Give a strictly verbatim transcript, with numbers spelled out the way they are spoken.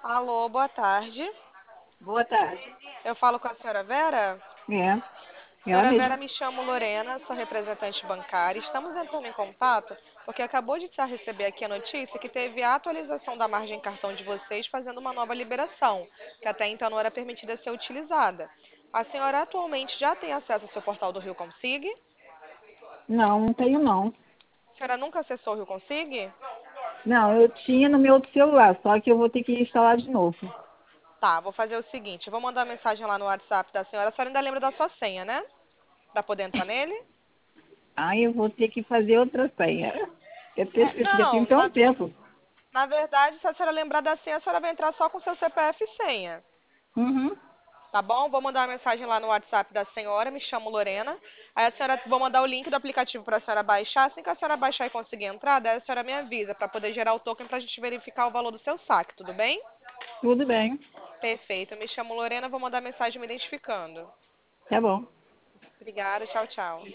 Alô, boa tarde. Boa tarde. Eu falo com a senhora Vera? É, ela Senhora Vera, mesma. me chamo Lorena, sou representante bancária. Estamos entrando em contato porque acabou de receber aqui a notícia que teve a atualização da margem cartão de vocês fazendo uma nova liberação, que até então não era permitida ser utilizada. A senhora atualmente já tem acesso ao seu portal do Rio Consig? Não, não tenho não. A senhora nunca acessou o Rio Consig? Não, eu tinha no meu outro celular, só que eu vou ter que instalar de novo. Tá, vou fazer o seguinte, eu vou mandar uma mensagem lá no WhatsApp da senhora. A senhora ainda lembra da sua senha, né? Para poder entrar nele? Aí eu vou ter que fazer outra senha. Eu tenho, É, eu já tenho não, tanto na, tempo. Na verdade, se a senhora lembrar da senha, a senhora vai entrar só com seu C P F e senha. Uhum, Tá bom? Vou mandar uma mensagem lá no WhatsApp da senhora, me chamo Lorena. Aí a senhora, vou mandar o link do aplicativo para a senhora baixar. Assim que a senhora baixar e conseguir entrar, daí a senhora me avisa para poder gerar o token para a gente verificar o valor do seu saque, tudo bem? tudo bem. Perfeito. Eu me chamo Lorena, vou mandar mensagem me identificando. Tá bom. Obrigada, tchau, tchau.